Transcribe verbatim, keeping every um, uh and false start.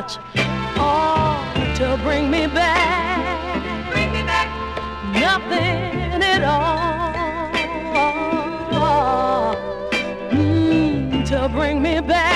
much, oh, to bring me back. Bring me back. Nothing at all, mm, to bring me back.